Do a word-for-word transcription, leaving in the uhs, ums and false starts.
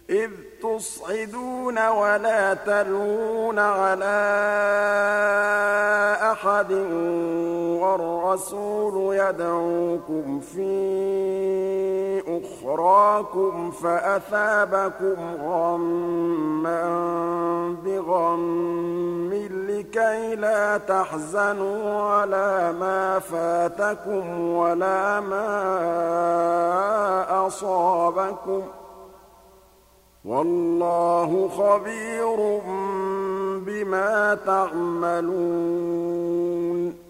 إِذْ تُصْعِدُونَ وَلَا تَلْوُونَ عَلَىٰ أَحَدٍ وَالرَّسُولُ يَدْعُوكُمْ فِي أُخْرَاكُمْ فَأَثَابَكُمْ غَمًّا بِغَمٍّ لِّكَيْلَا تَحْزَنُوا عَلَىٰ مَا فَاتَكُمْ وَلَا مَا أَصَابَكُمْ ۗ وَاللَّهُ خَبِيرٌ بِمَا تَعْمَلُونَ